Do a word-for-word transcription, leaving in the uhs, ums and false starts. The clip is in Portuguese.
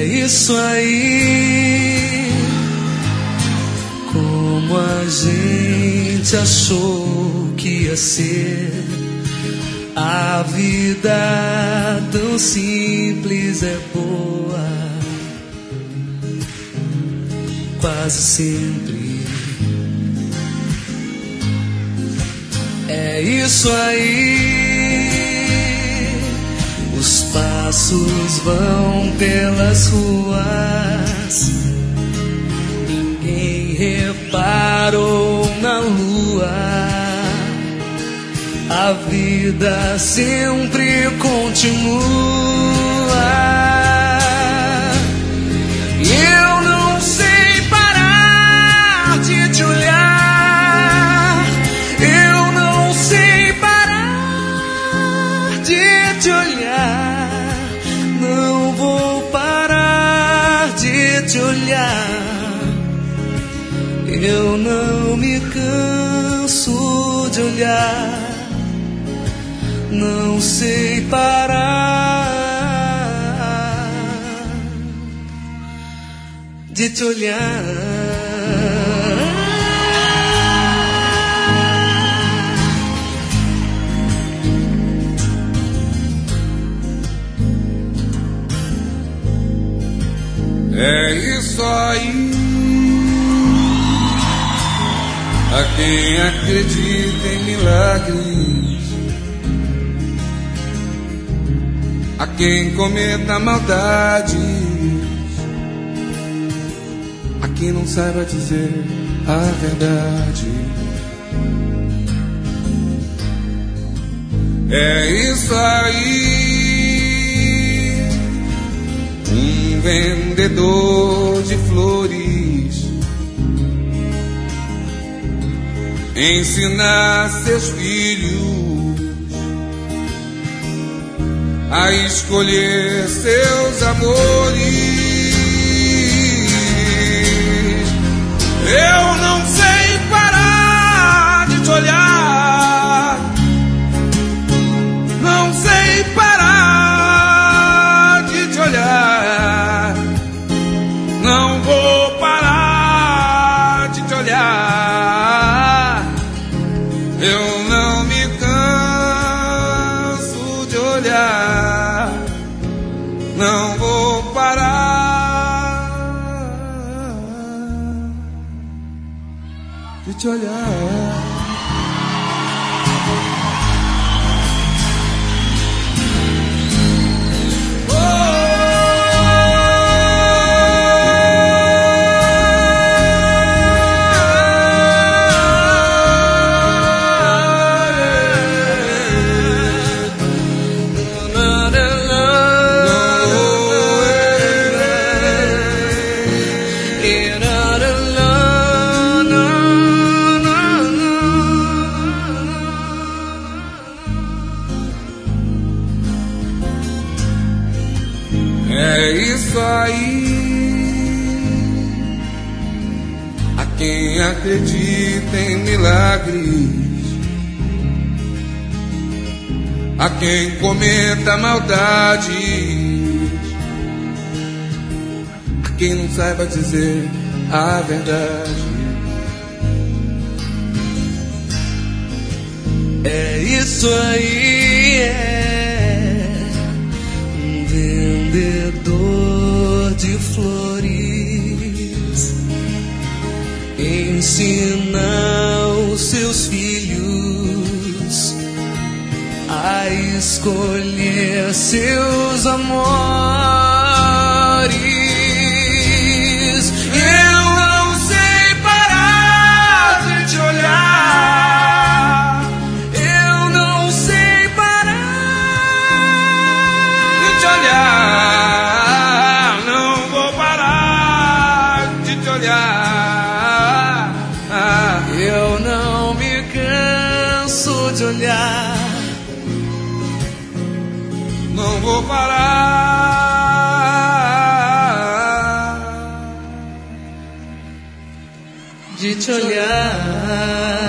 isso aí. Como a gente achou que ia ser. A vida tão simples é boa, quase sempre. É isso aí. Os passos vão pelas ruas, ninguém reparou na lua. A vida sempre continua. E eu não sei parar de te olhar. Eu não sei parar de te olhar. Não vou parar de te olhar. Eu não me canso de olhar. Não sei parar de te olhar. É isso aí. A quem acredita em milagres, a quem cometa maldades, a quem não saiba dizer a verdade. É isso aí. Um vendedor de flores ensina seus filhos a escolher seus amores. Eu não sei parar de te olhar. Não sei parar de te olhar. Não vou parar de te olhar. Eu não me canso de olhar. Não vou parar de te olhar. É isso aí. A quem acredita em milagres, a quem cometa maldades, a quem não saiba dizer a verdade. É isso aí, é um vendedor de flores ensina os seus filhos a escolher seus amores. Eu não sei parar de te olhar. Eu não sei parar de te olhar. Não vou parar de te olhar. Eu não me canso de olhar. Não vou parar de te olhar.